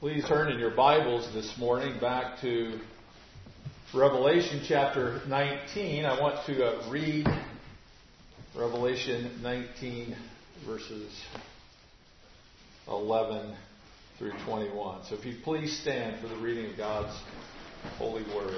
Please turn in your Bibles this morning back to Revelation chapter 19. I want to read Revelation 19 verses 11 through 21. So if you please stand for the reading of God's holy word.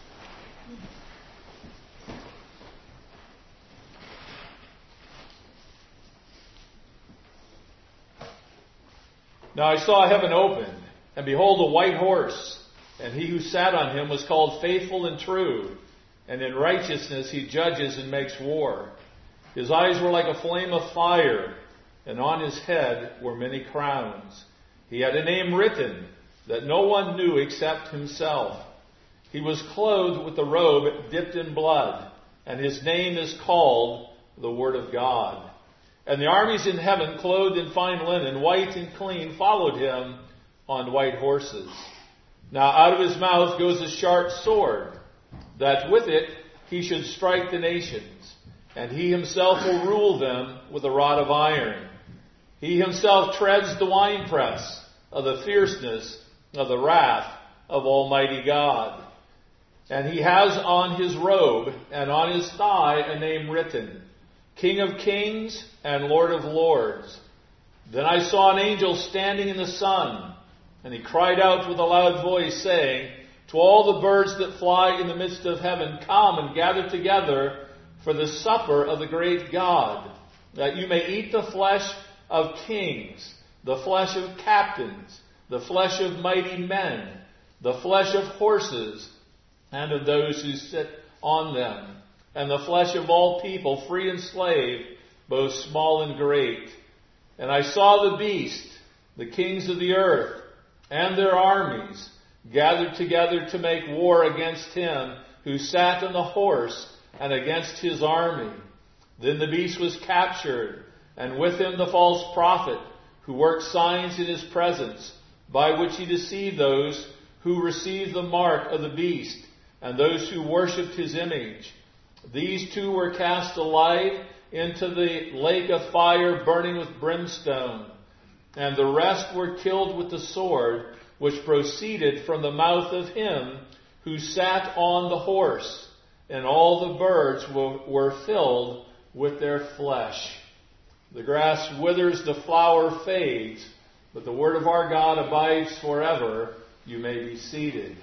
Now I saw heaven opened, and behold, a white horse, and he who sat on him was called Faithful and True, and in righteousness he judges and makes war. His eyes were like a flame of fire, and on his head were many crowns. He had a name written that no one knew except himself. He was clothed with a robe dipped in blood, and his name is called the Word of God. And the armies in heaven, clothed in fine linen, white and clean, followed him on white horses. Now out of his mouth goes a sharp sword, that with it he should strike the nations, and he himself will rule them with a rod of iron. He himself treads the winepress of the fierceness of the wrath of Almighty God. And he has on his robe and on his thigh a name written, King of Kings and Lord of Lords. Then I saw an angel standing in the sun, and he cried out with a loud voice, saying, to all the birds that fly in the midst of heaven, come and gather together for the supper of the great God, that you may eat the flesh of kings, the flesh of captains, the flesh of mighty men, the flesh of horses, and of those who sit on them, and the flesh of all people, free and slave, both small and great. And I saw the beast, the kings of the earth, and their armies, gathered together to make war against him who sat on the horse and against his army. Then the beast was captured, and with him the false prophet, who worked signs in his presence, by which he deceived those who received the mark of the beast, and those who worshipped his image. These two were cast alive into the lake of fire burning with brimstone. And the rest were killed with the sword which proceeded from the mouth of him who sat on the horse. And all the birds were filled with their flesh. The grass withers, the flower fades, but the word of our God abides forever. You may be seated.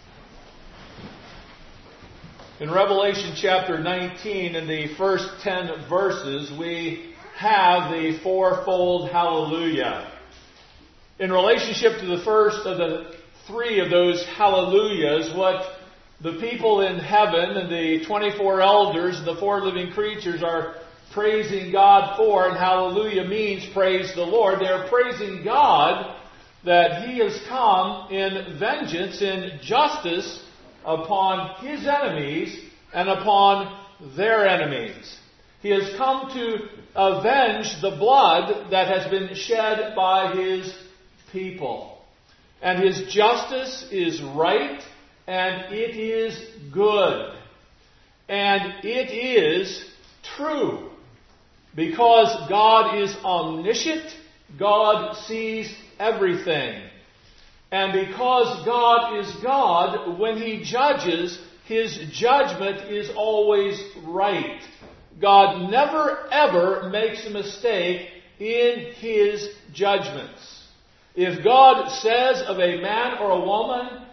In Revelation chapter 19, in the first 10 verses, we have the fourfold hallelujah. In relationship to the first of the three of those hallelujahs, what the people in heaven and the 24 elders and the four living creatures are praising God for, and hallelujah means praise the Lord. They are praising God that He has come in vengeance, in justice upon His enemies and upon their enemies. He has come to avenge the blood that has been shed by His people. And His justice is right, and it is good. And it is true. Because God is omniscient, God sees everything. And because God is God, when He judges, His judgment is always right. God never ever makes a mistake in His judgments. If God says of a man or a woman,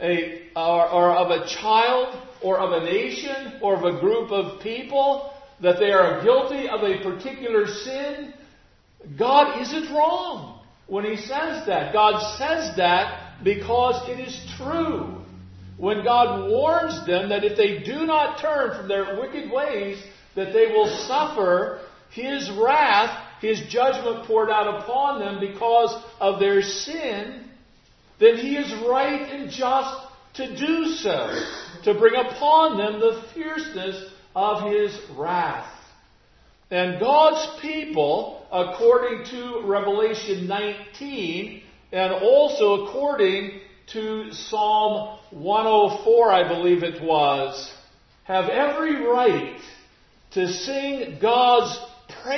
or of a child, or of a nation, or of a group of people, that they are guilty of a particular sin, God isn't wrong when He says that. God says that because it is true. When God warns them that if they do not turn from their wicked ways, that they will suffer His wrath, His judgment poured out upon them because of their sin, then He is right and just to do so, to bring upon them the fierceness of His wrath. And God's people, according to Revelation 19, and also according to Psalm 104, I believe it was, have every right to sing God's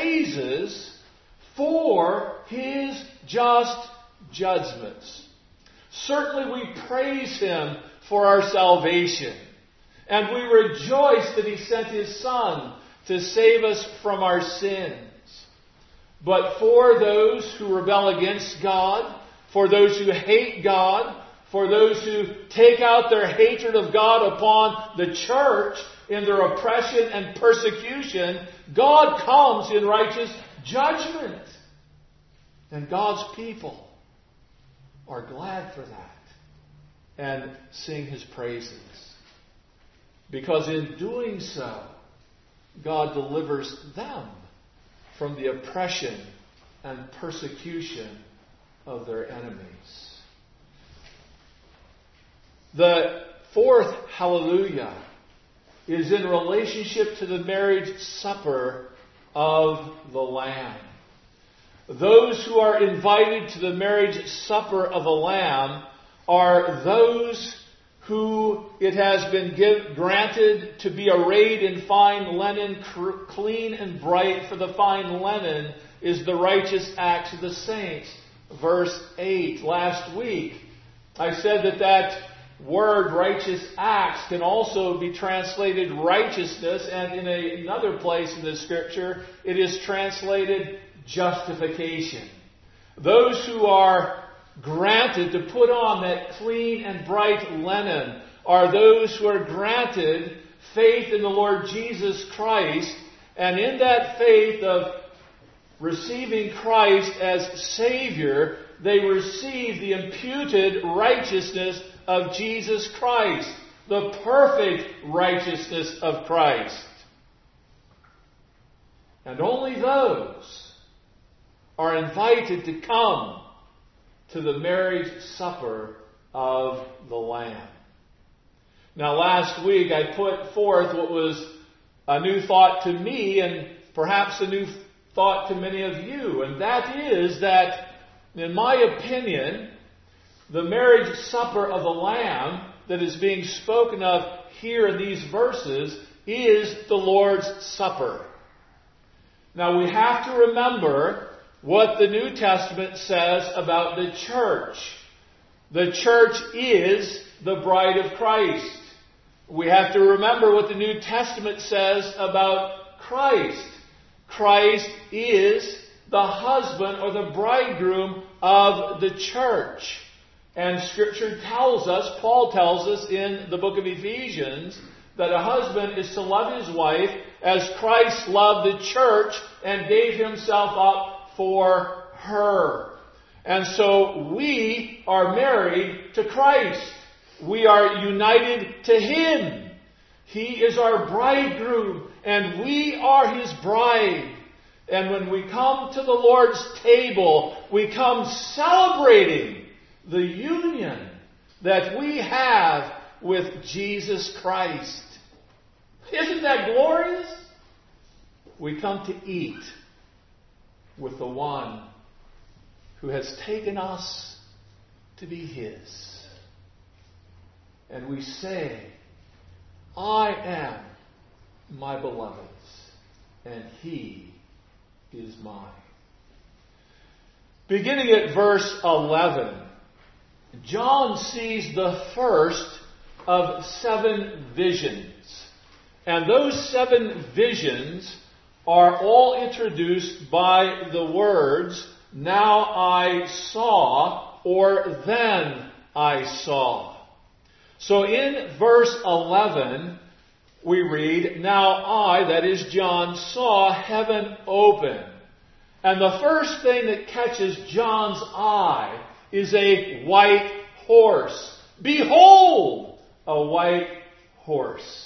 praises for His just judgments. Certainly we praise Him for our salvation. And we rejoice that He sent His Son to save us from our sins. But for those who rebel against God, for those who hate God, for those who take out their hatred of God upon the church in their oppression and persecution, God comes in righteous judgment. And God's people are glad for that and sing His praises. Because in doing so, God delivers them from the oppression and persecution of their enemies. The fourth hallelujah is in relationship to the marriage supper of the Lamb. Those who are invited to the marriage supper of the Lamb are those who it has been granted to be arrayed in fine linen, clean and bright, for the fine linen is the righteous acts of the saints. Verse 8. Last week, I said that word righteous acts can also be translated righteousness, and in another place in the Scripture, it is translated justification. Those who are granted to put on that clean and bright linen are those who are granted faith in the Lord Jesus Christ, and in that faith of receiving Christ as Savior, they receive the imputed righteousness of Jesus Christ, the perfect righteousness of Christ. And only those are invited to come to the marriage supper of the Lamb. Now, last week I put forth what was a new thought to me and perhaps a new thought to many of you, and that is that, in my opinion, the marriage supper of the Lamb that is being spoken of here in these verses is the Lord's Supper. Now, we have to remember what the New Testament says about the church. The church is the bride of Christ. We have to remember what the New Testament says about Christ. Christ is the husband or the bridegroom of the church. And Scripture tells us, Paul tells us in the book of Ephesians, that a husband is to love his wife as Christ loved the church and gave Himself up for her. And so we are married to Christ. We are united to Him. He is our bridegroom and we are His bride. And when we come to the Lord's table, we come celebrating the union that we have with Jesus Christ. Isn't that glorious? We come to eat with the one who has taken us to be His. And we say, I am my beloved's, and He is mine. Beginning at verse 11, John sees the first of 7 visions. And those 7 visions are all introduced by the words, now I saw, or then I saw. So in verse 11, we read, now I, that is John, saw heaven open. And the first thing that catches John's eye is a white horse. Behold, a white horse.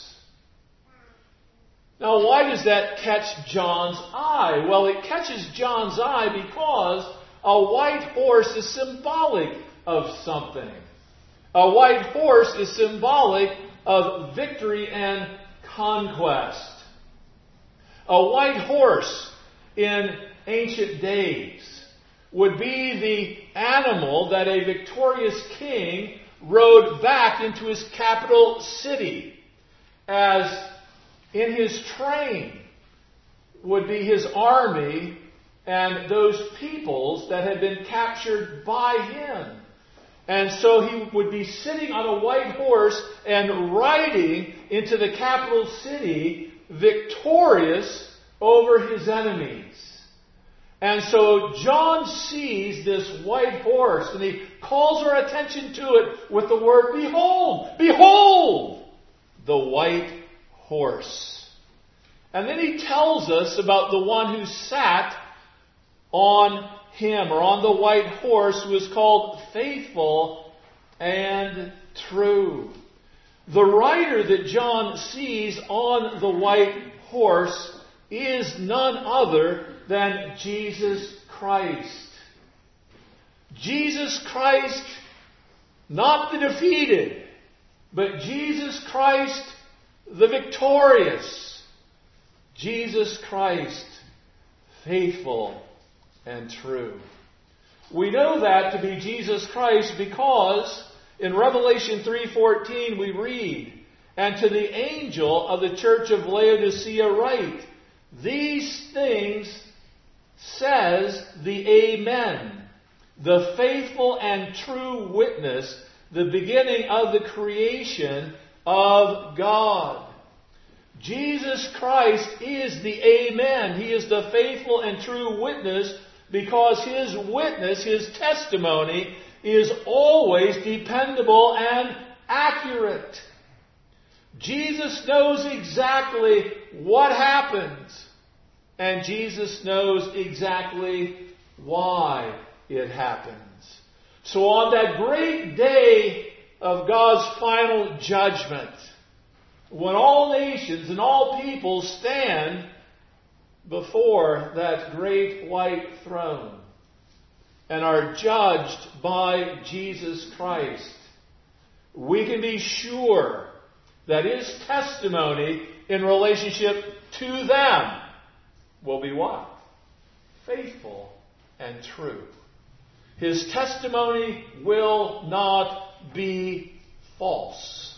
Now, why does that catch John's eye? Well, it catches John's eye because a white horse is symbolic of something. A white horse is symbolic of victory and conquest. A white horse in ancient days would be the animal that a victorious king rode back into his capital city, as in his train would be his army and those peoples that had been captured by him. And so he would be sitting on a white horse and riding into the capital city, victorious over his enemies. And so John sees this white horse, and he calls our attention to it with the word, behold, behold, the white horse. And then he tells us about the one who sat on him, or on the white horse, who is called Faithful and True. The rider that John sees on the white horse is none other than Jesus Christ. Jesus Christ, not the defeated, but Jesus Christ, the victorious. Jesus Christ, faithful and true. We know that to be Jesus Christ because in Revelation 3:14 we read, "And to the angel of the church of Laodicea write, these things says the Amen, the faithful and true witness, the beginning of the creation of God." Jesus Christ is the Amen. He is the faithful and true witness because his witness, his testimony, is always dependable and accurate. Jesus knows exactly what happens, and Jesus knows exactly why it happens. So on that great day of God's final judgment, when all nations and all people stand before that great white throne and are judged by Jesus Christ, we can be sure that his testimony in relationship to them will be what? Faithful and true. His testimony will not be false.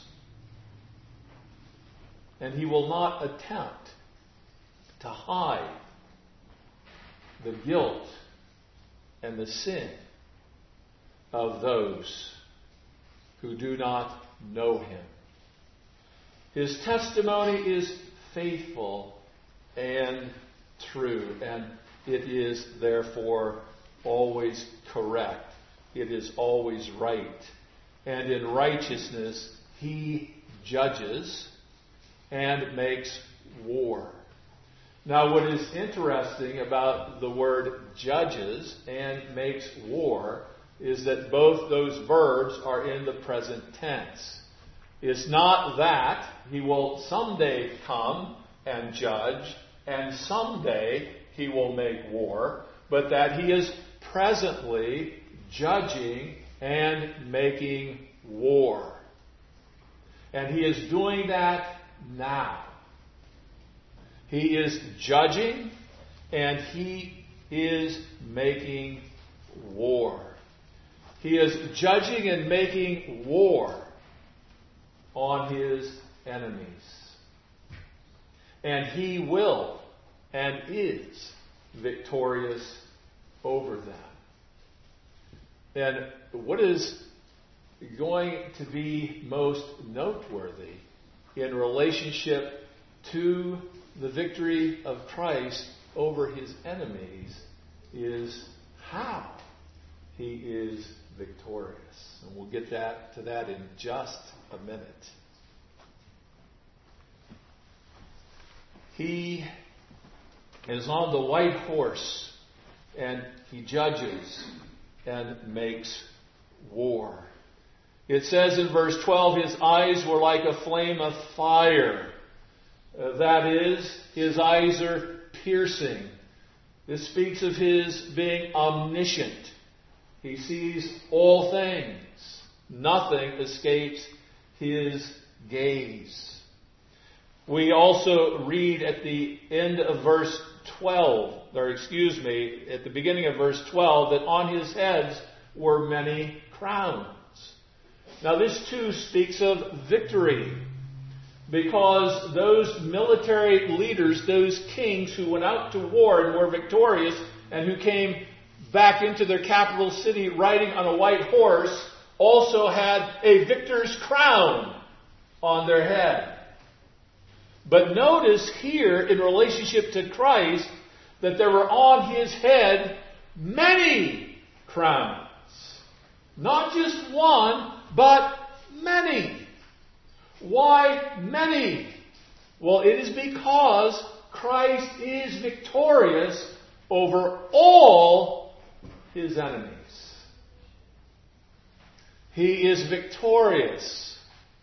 And he will not attempt to hide the guilt and the sin of those who do not know him. His testimony is faithful and true, and it is therefore always correct. It is always right. And in righteousness he judges and makes war. Now, what is interesting about the word judges and makes war is that both those verbs are in the present tense. It's not that he will someday come and judge and someday he will make war, but that he is presently judging and making war. And he is doing that now. He is judging and he is making war. He is judging and making war on his enemies. And he will and is victorious over them. And what is going to be most noteworthy in relationship to the victory of Christ over his enemies is how he is victorious. And we'll get to that in just a minute. He is on the white horse and he judges and makes war. It says in verse 12, his eyes were like a flame of fire. That is, his eyes are piercing. This speaks of his being omniscient. He sees all things. Nothing escapes his gaze. We also read at the end of verse 12, at the beginning of verse 12, that on his heads were many crowns. Now this too speaks of victory, because those military leaders, those kings who went out to war and were victorious and who came back into their capital city riding on a white horse, also had a victor's crown on their head. But notice here in relationship to Christ that there were on his head many crowns. Not just one, but many. Why many? Well, it is because Christ is victorious over all his enemies. He is victorious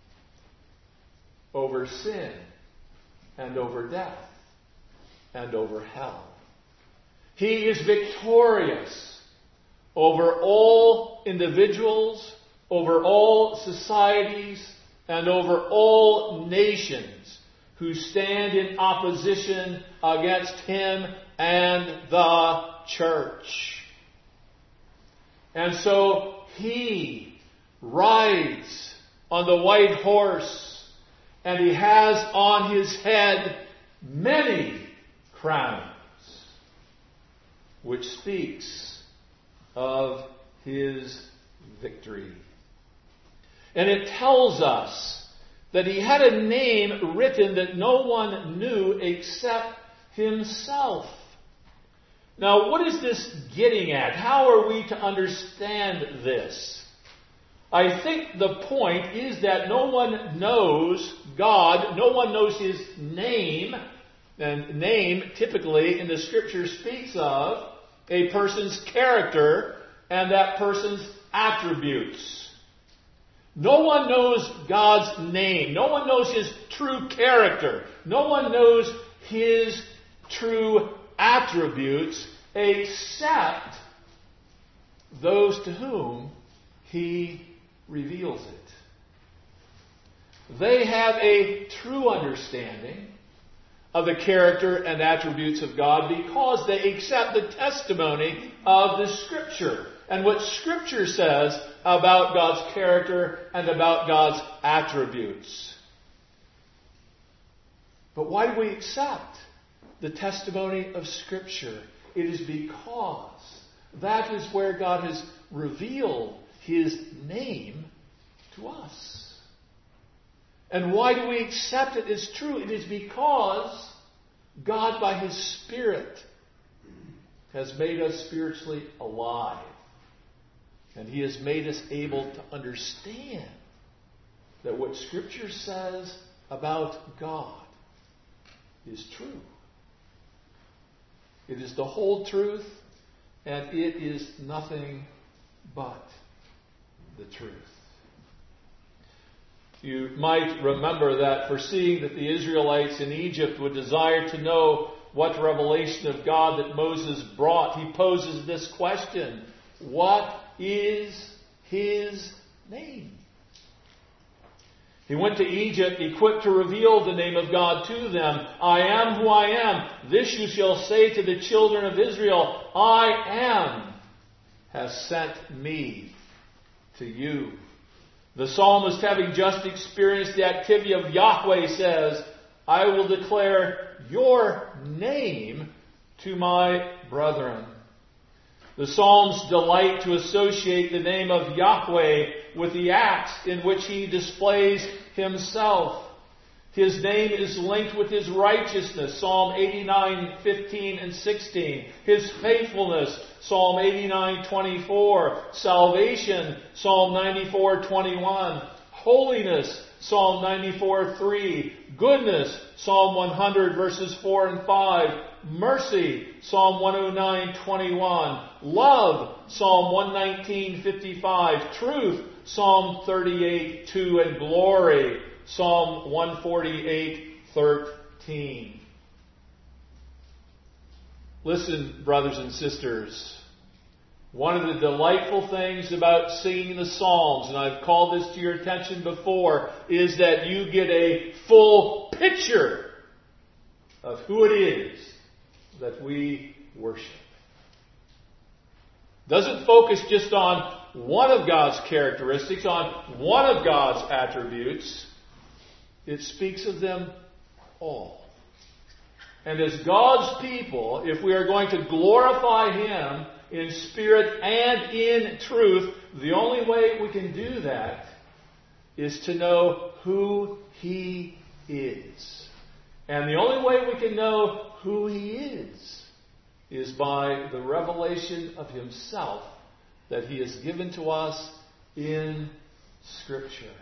over sin and over death and over hell. He is victorious over all individuals, over all societies, and over all nations who stand in opposition against him and the church. And so he rides on the white horse, and he has on his head many crowns, which speaks of his victory. And it tells us that he had a name written that no one knew except himself. Now, what is this getting at? How are we to understand this? I think the point is that no one knows God, no one knows his name, and name typically in the Scripture speaks of a person's character and that person's attributes. No one knows God's name. No one knows his true character. No one knows his true attributes except those to whom he reveals it. They have a true understanding of the character and attributes of God because they accept the testimony of the Scripture and what Scripture says about God's character and about God's attributes. But why do we accept the testimony of Scripture? It is because that is where God has revealed his name to us. And why do we accept it as true? It is because God, by his Spirit, has made us spiritually alive. And he has made us able to understand that what Scripture says about God is true. It is the whole truth, and it is nothing but the truth. You might remember that foreseeing that the Israelites in Egypt would desire to know what revelation of God that Moses brought, he poses this question: what is his name? He went to Egypt equipped to reveal the name of God to them. I am who I am. This you shall say to the children of Israel: I am has sent me to you. The psalmist, having just experienced the activity of Yahweh, says, I will declare your name to my brethren. The Psalms delight to associate the name of Yahweh with the acts in which he displays himself. His name is linked with his righteousness, Psalm 89:15 and 16. His faithfulness, Psalm 89:24. Salvation, Psalm 94:21. Holiness, Psalm 94:3. Goodness, Psalm 100 verses 4 and 5. Mercy, Psalm 109:21. Love, Psalm 119:55. Truth, Psalm 38:2. And glory, Psalm 148:13. Listen, brothers and sisters. One of the delightful things about singing the Psalms, and I've called this to your attention before, is that you get a full picture of who it is that we worship. Doesn't focus just on one of God's characteristics, on one of God's attributes. It speaks of them all. And as God's people, if we are going to glorify him in spirit and in truth, the only way we can do that is to know who He is. And the only way we can know who He is by the revelation of Himself that He has given to us in Scripture.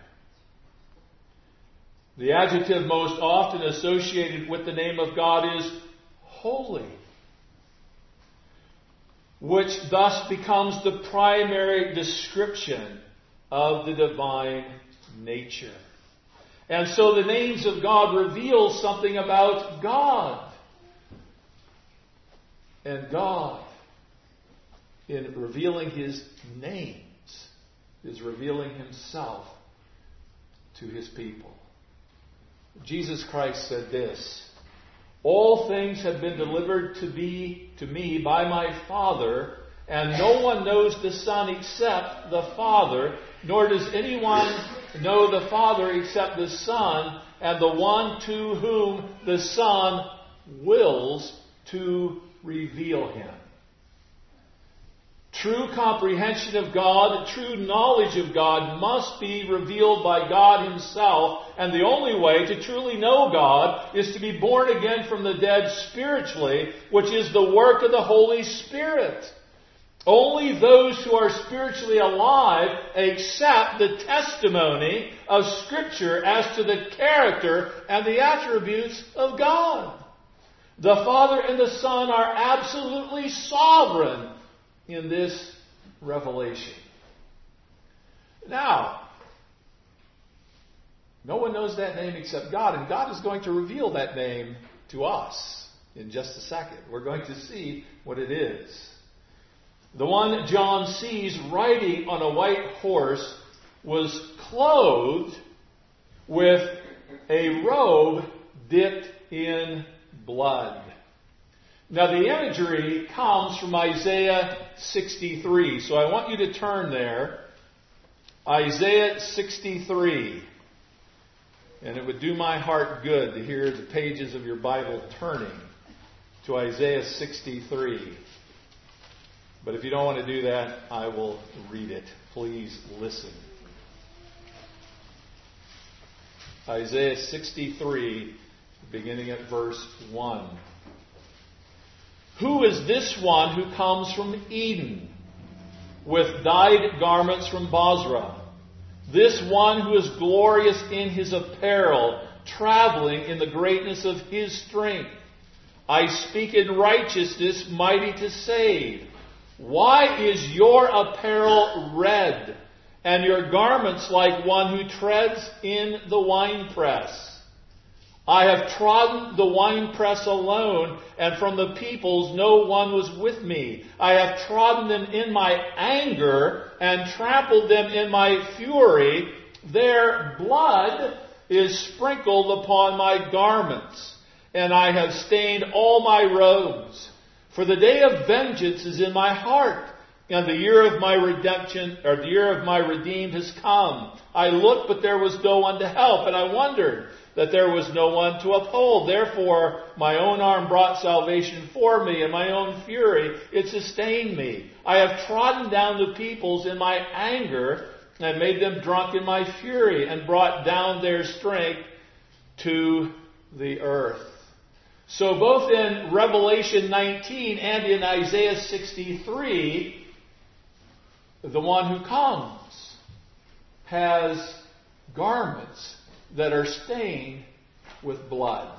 The adjective most often associated with the name of God is holy, which thus becomes the primary description of the divine nature. And so the names of God reveal something about God. And God, in revealing His names, is revealing Himself to His people. Jesus Christ said this, "All things have been delivered to me by my Father, and no one knows the Son except the Father, nor does anyone know the Father except the Son, and the one to whom the Son wills to reveal Him." True comprehension of God, true knowledge of God must be revealed by God Himself, and the only way to truly know God is to be born again from the dead spiritually, which is the work of the Holy Spirit. Only those who are spiritually alive accept the testimony of Scripture as to the character and the attributes of God. The Father and the Son are absolutely sovereign in this revelation. Now, no one knows that name except God, and God is going to reveal that name to us in just a second. We're going to see what it is. The one John sees riding on a white horse was clothed with a robe dipped in blood. Now the imagery comes from Isaiah 63. So I want you to turn there. Isaiah 63. And it would do my heart good to hear the pages of your Bible turning to Isaiah 63. But if you don't want to do that, I will read it. Please listen. Isaiah 63, beginning at verse 1. "Who is this one who comes from Eden, with dyed garments from Bozrah? This one who is glorious in his apparel, traveling in the greatness of his strength. I speak in righteousness, mighty to save. Why is your apparel red, and your garments like one who treads in the winepress? I have trodden the winepress alone, and from the peoples no one was with me. I have trodden them in my anger and trampled them in my fury. Their blood is sprinkled upon my garments, and I have stained all my robes. For the day of vengeance is in my heart, and the year of my redemption, or the year of my redeemed has come. I looked, but there was no one to help, and I wondered that there was no one to uphold. Therefore, my own arm brought salvation for me, and my own fury, it sustained me. I have trodden down the peoples in my anger, and made them drunk in my fury, and brought down their strength to the earth." So both in Revelation 19 and in Isaiah 63, the one who comes has garments that are stained with blood.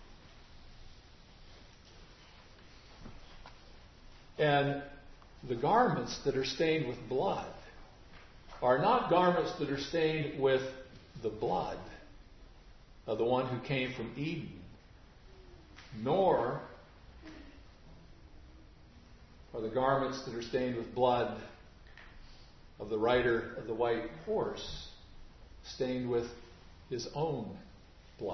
And the garments that are stained with blood are not garments that are stained with the blood of the one who came from Eden, nor are the garments that are stained with blood of the rider of the white horse stained with his own blood.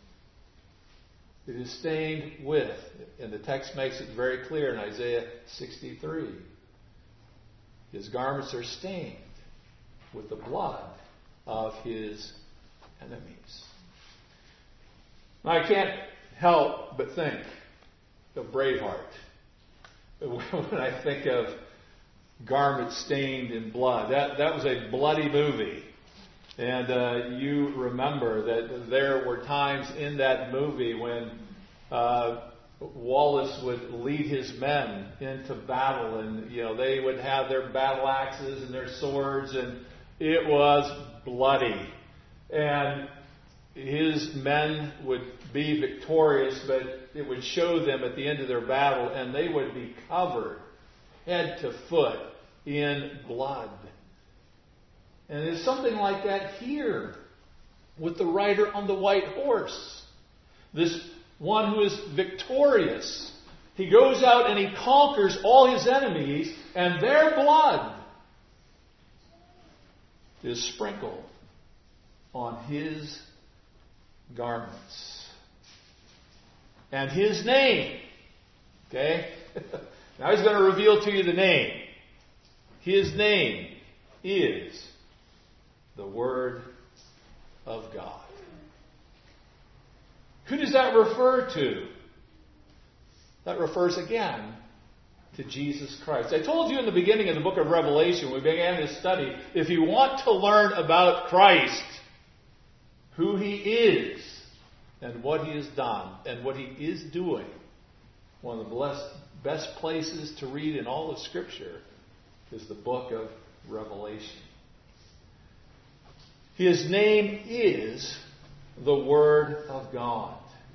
It is stained with, and the text makes it very clear in Isaiah 63, his garments are stained with the blood of his enemies. Now, I can't help but think of Braveheart when I think of garment stained in blood. That was a bloody movie. And you remember that there were times in that movie when Wallace would lead his men into battle, and they would have their battle axes and their swords, and it was bloody. And his men would be victorious, but it would show them at the end of their battle, and they would be covered head to foot in blood. And there's something like that here with the rider on the white horse. This one who is victorious. He goes out and he conquers all his enemies, and their blood is sprinkled on his garments. And his name, okay? Now he's going to reveal to you the name. His name is the Word of God. Who does that refer to? That refers again to Jesus Christ. I told you in the beginning of the book of Revelation, we began this study, if you want to learn about Christ, who He is, and what He has done, and what He is doing, one of the best places to read in all of Scripture is the book of Revelation. His name is the Word of God.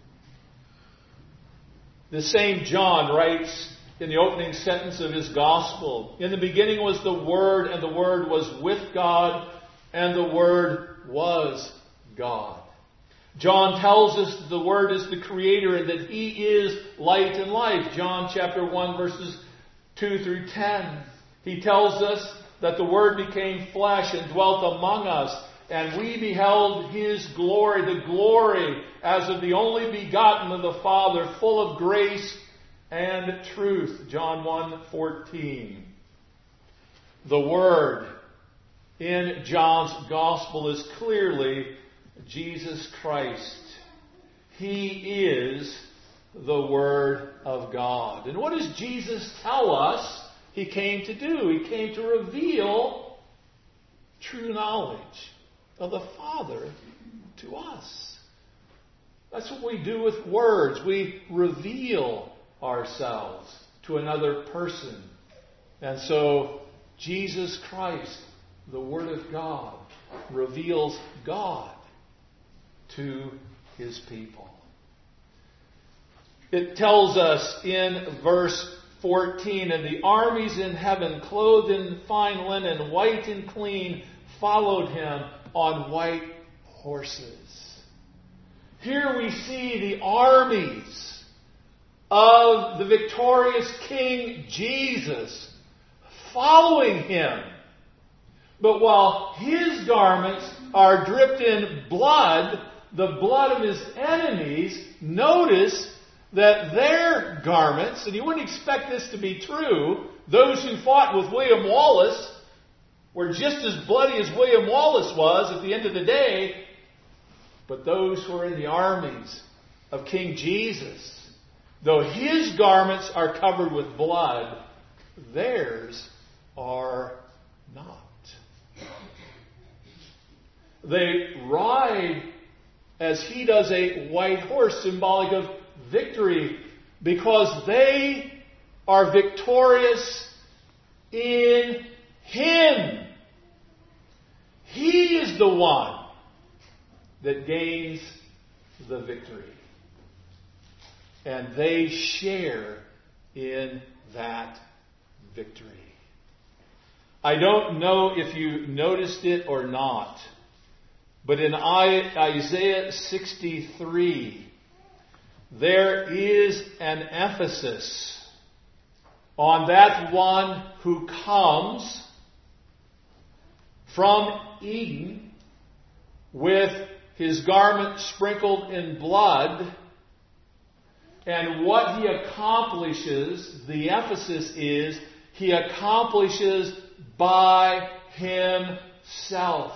The same John writes in the opening sentence of his Gospel, in the beginning was the Word, and the Word was with God, and the Word was God. John tells us that the Word is the Creator and that He is light and life. John chapter 1 verses 2 through 10. He tells us that the Word became flesh and dwelt among us, and we beheld His glory, the glory as of the only begotten of the Father, full of grace and truth. John 1:14. The Word in John's Gospel is clearly Jesus Christ. He is the Word of God. And what does Jesus tell us He came to do? He came to reveal true knowledge of the Father to us. That's what we do with words. We reveal ourselves to another person. And so Jesus Christ, the Word of God, reveals God to His people. It tells us in verse 14, and the armies in heaven, clothed in fine linen, white and clean, followed Him on white horses. Here we see the armies of the victorious King Jesus following Him. But while His garments are dripped in blood, the blood of His enemies, notice that their garments, and you wouldn't expect this to be true, those who fought with William Wallace were just as bloody as William Wallace was at the end of the day. But those who are in the armies of King Jesus, though his garments are covered with blood, theirs are not. They ride, as he does, a white horse, symbolic of victory, because they are victorious in Him. He is the one that gains the victory. And they share in that victory. I don't know if you noticed it or not, but in Isaiah 63, there is an emphasis on that one who comes from Eden with his garment sprinkled in blood, and what he accomplishes, the emphasis is, he accomplishes by himself.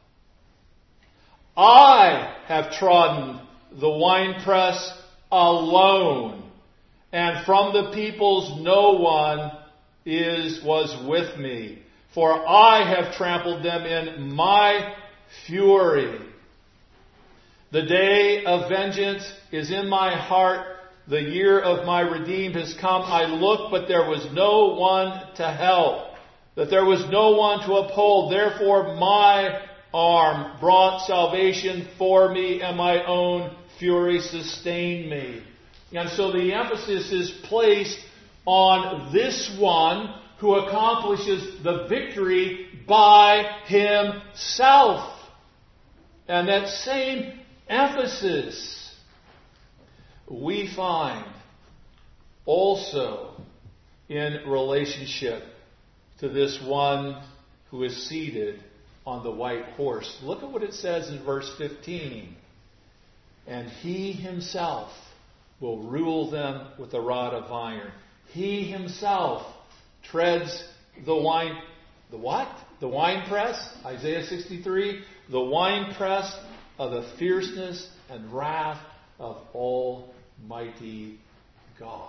I have trodden the winepress alone, and from the peoples no one was with me, for I have trampled them in my fury. The day of vengeance is in my heart. The year of my redeemed has come. I looked, but there was no one to help, that there was no one to uphold. Therefore my arm brought salvation for me, and my own fury sustained me. And so the emphasis is placed on this one who accomplishes the victory by himself. And that same emphasis we find also in relationship to this one who is seated on the white horse. Look at what it says in verse 15. And he himself will rule them with a rod of iron. He himself treads the wine. The what? The winepress. Isaiah 63. The winepress of the fierceness and wrath of Almighty God.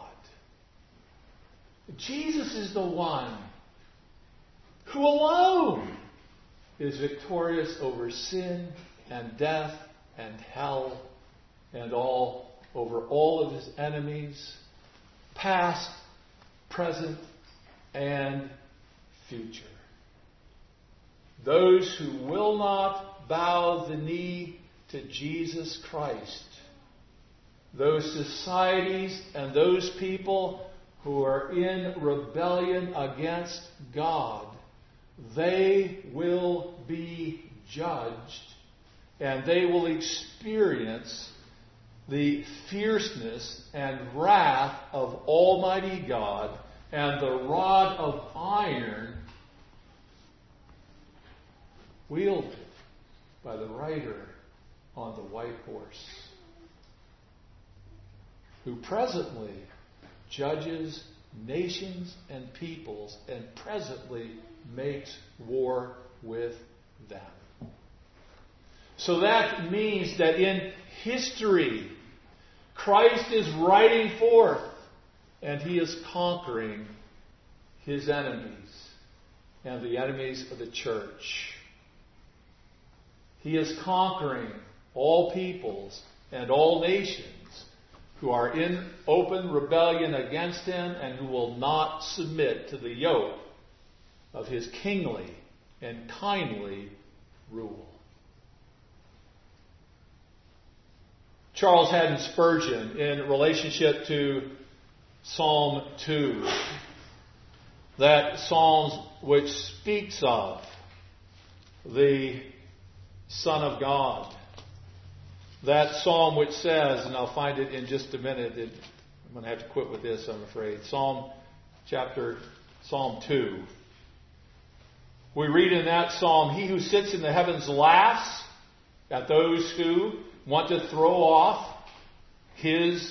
Jesus is the one who alone is victorious over sin and death and hell and over all of his enemies, past, present, and future. Those who will not bow the knee to Jesus Christ, those societies and those people who are in rebellion against God, they will be judged, and they will experience the fierceness and wrath of Almighty God and the rod of iron wielded by the rider on the white horse, who presently judges nations and peoples and presently makes war with them. So that means that in history, Christ is riding forth and he is conquering his enemies and the enemies of the church. He is conquering all peoples and all nations who are in open rebellion against him and who will not submit to the yoke of his kingly and kindly rule. Charles Haddon Spurgeon, in relationship to Psalm 2, that Psalm which speaks of the Son of God, that Psalm which says, and I'll find it in just a minute, I'm going to have to quit with this, I'm afraid. Psalm 2. We read in that psalm, he who sits in the heavens laughs at those who want to throw off his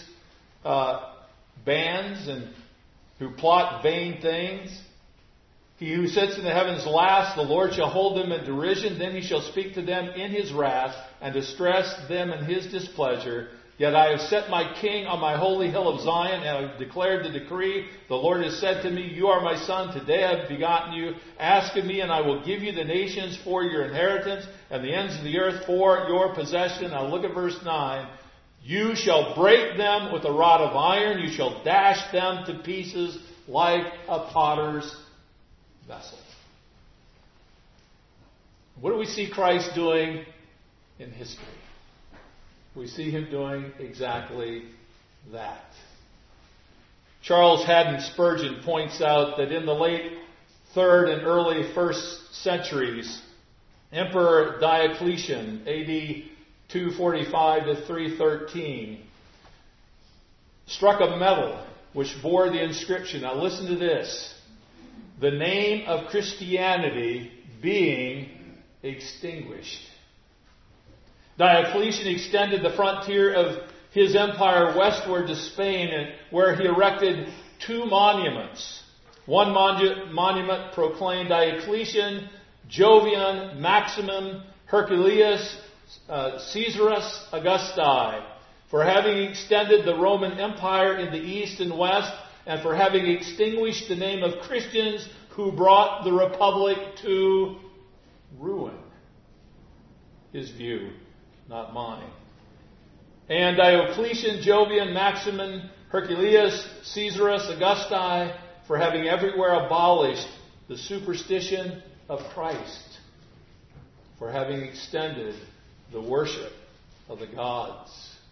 bands and who plot vain things. He who sits in the heavens laughs, the Lord shall hold them in derision, then he shall speak to them in his wrath and distress them in his displeasure. Yet I have set my king on my holy hill of Zion, and I have declared the decree. The Lord has said to me, you are my son, today I have begotten you. Ask of me, and I will give you the nations for your inheritance, and the ends of the earth for your possession. Now look at verse 9. You shall break them with a rod of iron, you shall dash them to pieces like a potter's vessel. What do we see Christ doing in history? We see him doing exactly that. Charles Haddon Spurgeon points out that in the late 3rd and early 1st centuries, Emperor Diocletian, AD 245 to 313, struck a medal which bore the inscription, now listen to this, the name of Christianity being extinguished. Diocletian extended the frontier of his empire westward to Spain, where he erected 2 monuments. One monument proclaimed Diocletian, Jovian, Maximum, Herculeus, Caesarus Augusti, for having extended the Roman Empire in the east and west and for having extinguished the name of Christians who brought the Republic to ruin. His view, not mine. And Diocletian, Jovian, Maximin, Herculeus, Caesarus, Augusti, for having everywhere abolished the superstition of Christ, for having extended the worship of the gods.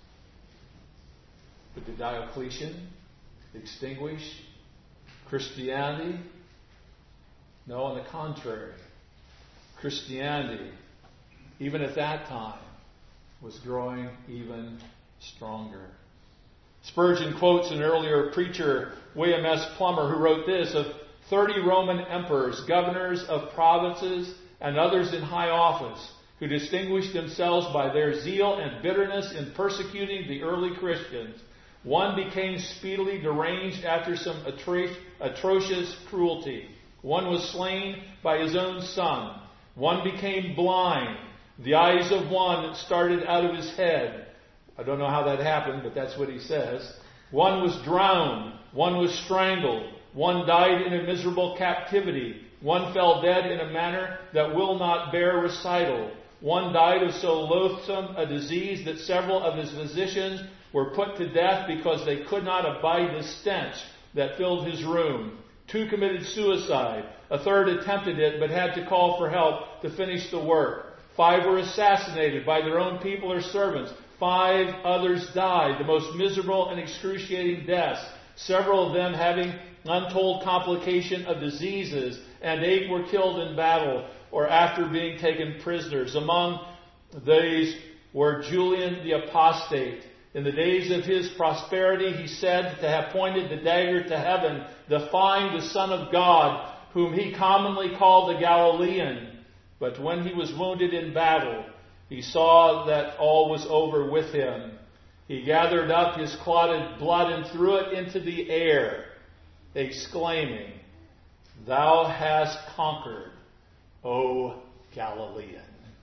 But did Diocletian extinguish Christianity? No, on the contrary. Christianity, even at that time, was growing even stronger. Spurgeon quotes an earlier preacher, William S. Plummer, who wrote this: of 30 Roman emperors, governors of provinces, and others in high office, who distinguished themselves by their zeal and bitterness in persecuting the early Christians, one became speedily deranged after some atrocious cruelty. One was slain by his own son. One became blind. The eyes of one started out of his head. I don't know how that happened, but that's what he says. One was drowned. One was strangled. One died in a miserable captivity. One fell dead in a manner that will not bear recital. One died of so loathsome a disease that several of his physicians were put to death because they could not abide the stench that filled his room. 2 committed suicide. A third attempted it but had to call for help to finish the work. 5 were assassinated by their own people or servants. 5 others died, the most miserable and excruciating deaths, several of them having untold complication of diseases, and 8 were killed in battle or after being taken prisoners. Among these were Julian the Apostate. In the days of his prosperity, he said to have pointed the dagger to heaven, defying the Son of God, whom he commonly called the Galilean. But when he was wounded in battle, he saw that all was over with him. He gathered up his clotted blood and threw it into the air, exclaiming, "Thou hast conquered, O Galilean."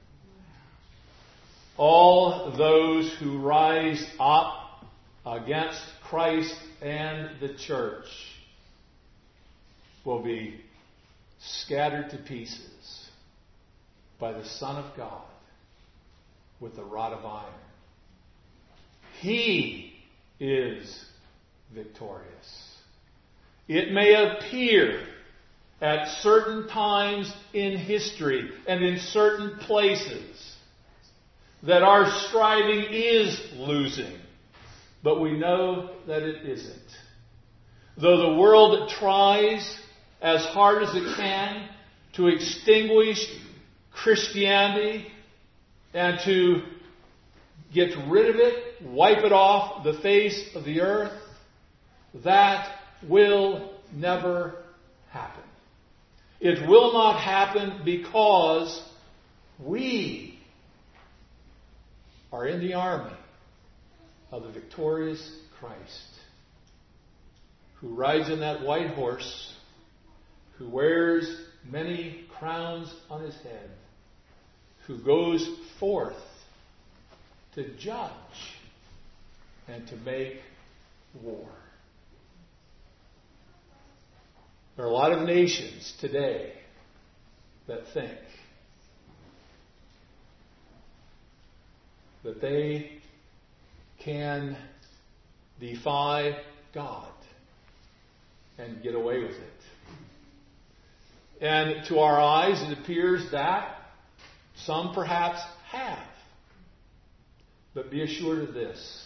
All those who rise up against Christ and the church will be scattered to pieces by the Son of God with a rod of iron. He is victorious. It may appear at certain times in history and in certain places that our striving is losing, but we know that it isn't. Though the world tries as hard as it can to extinguish Christianity and to get rid of it, wipe it off the face of the earth, that will never happen. It will not happen because we are in the army of the victorious Christ, who rides on that white horse, who wears many crowns on his head, who goes forth to judge and to make war. There are a lot of nations today that think that they can defy God and get away with it. And to our eyes, it appears that some perhaps have. But be assured of this: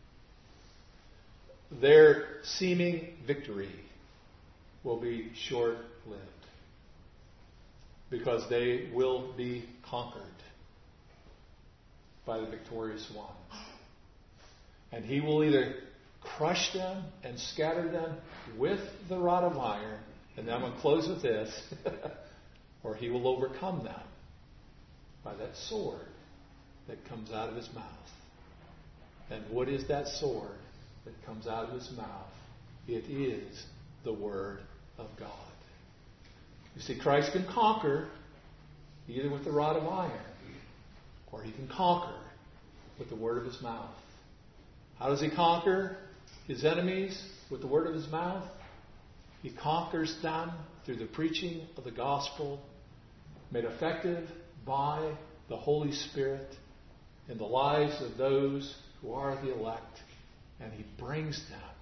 their seeming victory will be short-lived, because they will be conquered by the victorious one. And he will either crush them and scatter them with the rod of iron, and I'm going to close with this, or he will overcome them by that sword that comes out of his mouth. And what is that sword that comes out of his mouth? It is the Word of God. You see, Christ can conquer either with the rod of iron, or he can conquer with the word of his mouth. How does he conquer? his enemies with the word of his mouth. He conquers them through the preaching of the gospel, made effective by the Holy Spirit in the lives of those who are the elect. And he brings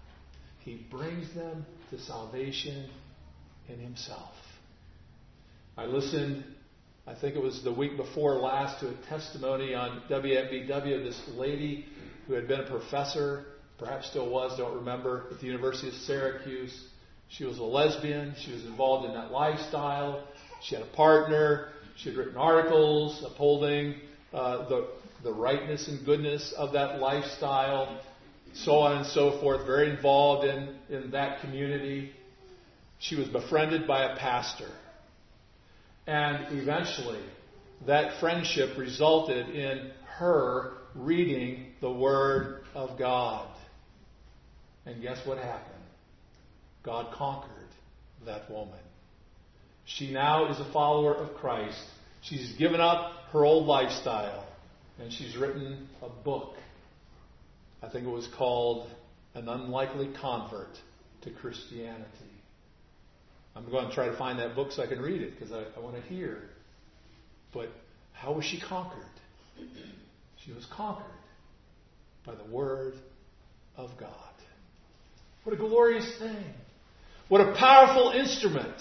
them to salvation in himself. I listened, I think it was the week before last, to a testimony on WMBW of this lady who had been a professor, perhaps still was, don't remember, at the University of Syracuse. She was a lesbian. She was involved in that lifestyle. She had a partner. She had written articles upholding the rightness and goodness of that lifestyle, so on and so forth, very involved in that community. She was befriended by a pastor. And eventually, that friendship resulted in her reading the Word of God. And guess what happened? God conquered that woman. She now is a follower of Christ. She's given up her old lifestyle, and she's written a book. I think it was called An Unlikely Convert to Christianity. I'm going to try to find that book so I can read it, because I want to hear. But how was she conquered? She was conquered by the Word of God. What a glorious thing. What a powerful instrument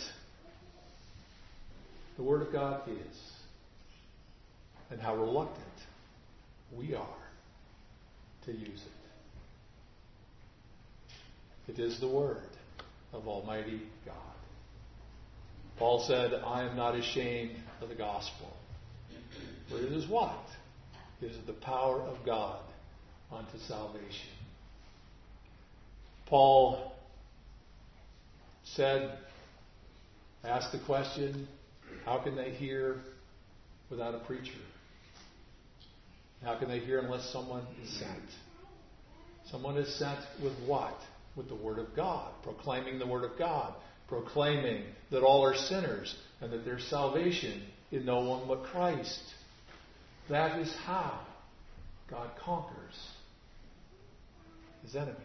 the Word of God is. And how reluctant we are to use it. It is the Word of Almighty God. Paul said, I am not ashamed of the gospel. For it is what? It is the power of God unto salvation. Paul asked the question, how can they hear without a preacher? How can they hear unless someone is sent? Someone is sent with what? With the Word of God, proclaiming the Word of God, proclaiming that all are sinners and that there's salvation in no one but Christ. That is how God conquers his enemies.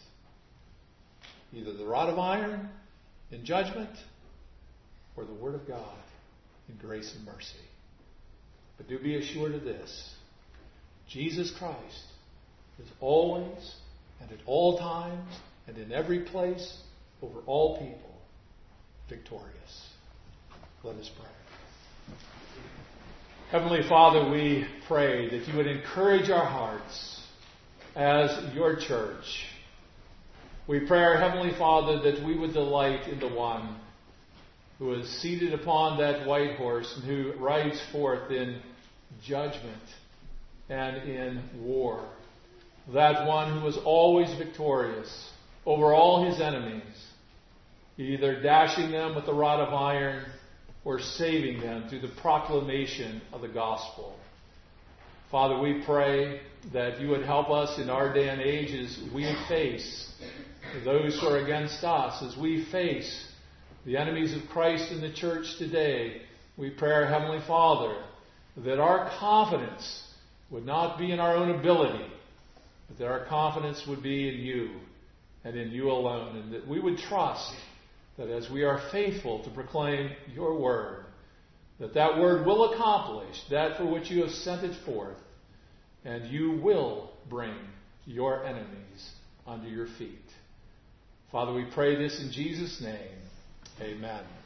Either the rod of iron in judgment or the Word of God in grace and mercy. But do be assured of this. Jesus Christ is always and at all times and in every place over all people victorious. Let us pray. Heavenly Father, we pray that you would encourage our hearts as your church. We pray, our Heavenly Father, that we would delight in the one who is seated upon that white horse and who rides forth in judgment and in war. That one who is always victorious over all his enemies, either dashing them with the rod of iron or saving them through the proclamation of the gospel. Father, we pray that you would help us in our day and age as we face those who are against us, as we face the enemies of Christ in the church today. We pray, our Heavenly Father, that our confidence would not be in our own ability, but that our confidence would be in you and in you alone, and that we would trust that as we are faithful to proclaim your word, that word will accomplish that for which you have sent it forth, and you will bring your enemies under your feet. Father, we pray this in Jesus' name. Amen.